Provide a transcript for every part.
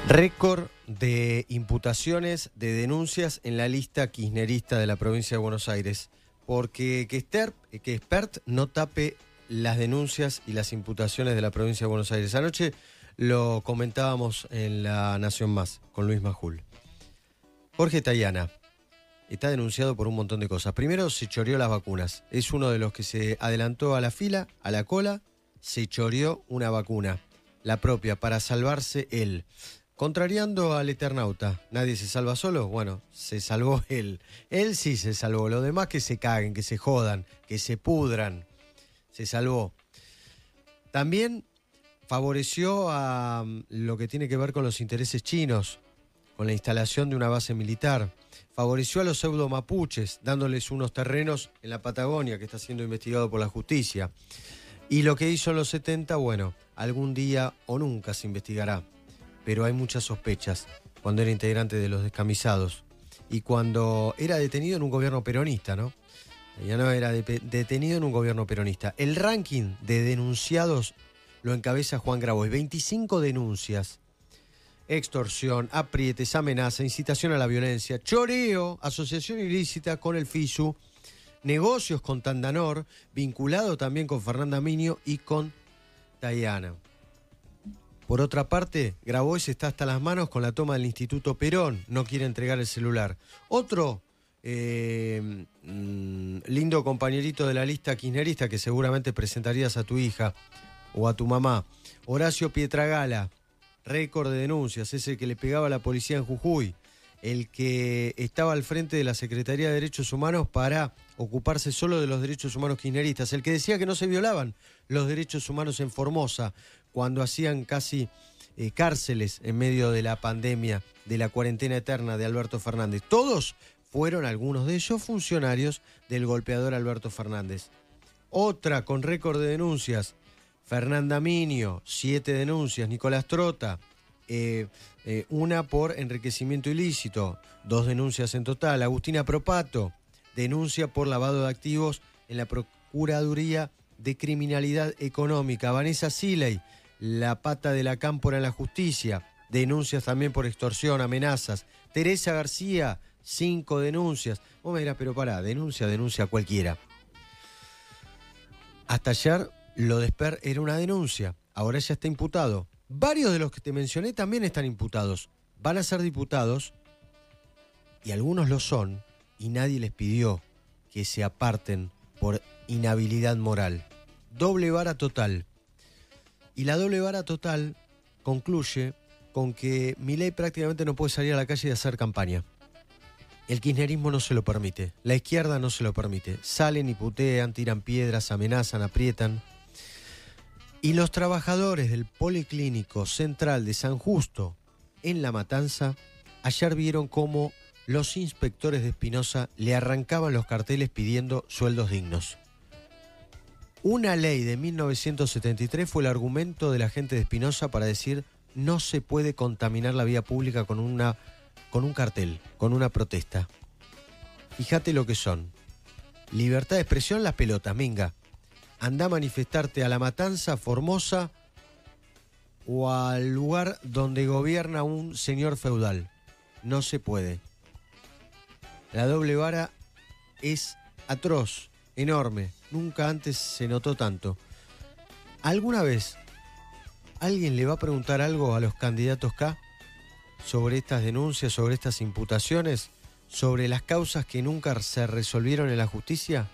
Récord de imputaciones, de denuncias en la lista kirchnerista de la provincia de Buenos Aires. Porque que Expert no tape las denuncias y las imputaciones de la provincia de Buenos Aires. Anoche lo comentábamos en La Nación Más con Luis Majul. Jorge Tayana está denunciado por un montón de cosas. Primero, se choreó las vacunas. Es uno de los que se adelantó a la fila, a la cola, se choreó una vacuna, la propia, para salvarse él. Contrariando al Eternauta, ¿nadie se salva solo? Bueno, se salvó él. Él sí se salvó. Los demás que se caguen, que se jodan, que se pudran. Se salvó. También favoreció a lo que tiene que ver con los intereses chinos, con la instalación de una base militar. Favoreció a los pseudo mapuches, dándoles unos terrenos en la Patagonia, que está siendo investigado por la justicia. Y lo que hizo en los 70, bueno, algún día o nunca se investigará. Pero hay muchas sospechas cuando era integrante de los descamisados y cuando era detenido en un gobierno peronista, ¿no? Ya no era detenido en un gobierno peronista. El ranking de denunciados lo encabeza Juan Grabois. 25 denuncias. Extorsión, aprietes, amenaza, incitación a la violencia, choreo, asociación ilícita con el FISU, negocios con Tandanor, vinculado también con Fernanda Minio y con Tayana. Por otra parte, Grabois está hasta las manos con la toma del Instituto Perón, no quiere entregar el celular. Otro lindo compañerito de la lista kirchnerista que seguramente presentarías a tu hija o a tu mamá, Horacio Pietragala, récord de denuncias, ese que le pegaba a la policía en Jujuy, el que estaba al frente de la Secretaría de Derechos Humanos para ocuparse solo de los derechos humanos kirchneristas, el que decía que no se violaban los derechos humanos en Formosa, cuando hacían casi cárceles en medio de la pandemia, de la cuarentena eterna de Alberto Fernández. Todos fueron, algunos de ellos, funcionarios del golpeador Alberto Fernández. Otra con récord de denuncias, Fernanda Minio, 7 denuncias, Nicolás Trota, una por enriquecimiento ilícito, 2 denuncias en total, Agustina Propato, denuncia por lavado de activos en la Procuraduría de Criminalidad Económica, Vanessa Siley, la pata de la cámpora en la justicia, denuncias también por extorsión, amenazas, Teresa García, 5 denuncias, vos me dirás, pero pará, denuncia cualquiera. Hasta ayer lo de Esper era una denuncia, ahora ya está imputado. Varios de los que te mencioné también están imputados. Van a ser diputados, y algunos lo son, y nadie les pidió que se aparten por inhabilidad moral. Doble vara total. Y la doble vara total concluye con que Milei prácticamente no puede salir a la calle y hacer campaña. El kirchnerismo no se lo permite, la izquierda no se lo permite. Salen y putean, tiran piedras, amenazan, aprietan. Y los trabajadores del Policlínico Central de San Justo, en La Matanza, ayer vieron cómo los inspectores de Espinosa le arrancaban los carteles pidiendo sueldos dignos. Una ley de 1973 fue el argumento de la gente de Espinosa para decir no se puede contaminar la vía pública con un cartel, con una protesta. Fíjate lo que son. Libertad de expresión, las pelotas, minga. Andá a manifestarte a La Matanza, Formosa o al lugar donde gobierna un señor feudal. No se puede. La doble vara es atroz, enorme. Nunca antes se notó tanto. ¿Alguna vez alguien le va a preguntar algo a los candidatos K sobre estas denuncias, sobre estas imputaciones, sobre las causas que nunca se resolvieron en la justicia?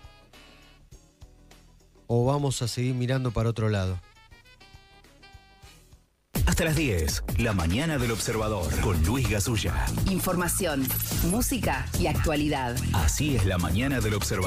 ¿O vamos a seguir mirando para otro lado? Hasta las 10, la mañana del Observador, con Luis Gasulla. Información, música y actualidad. Así es la mañana del Observador.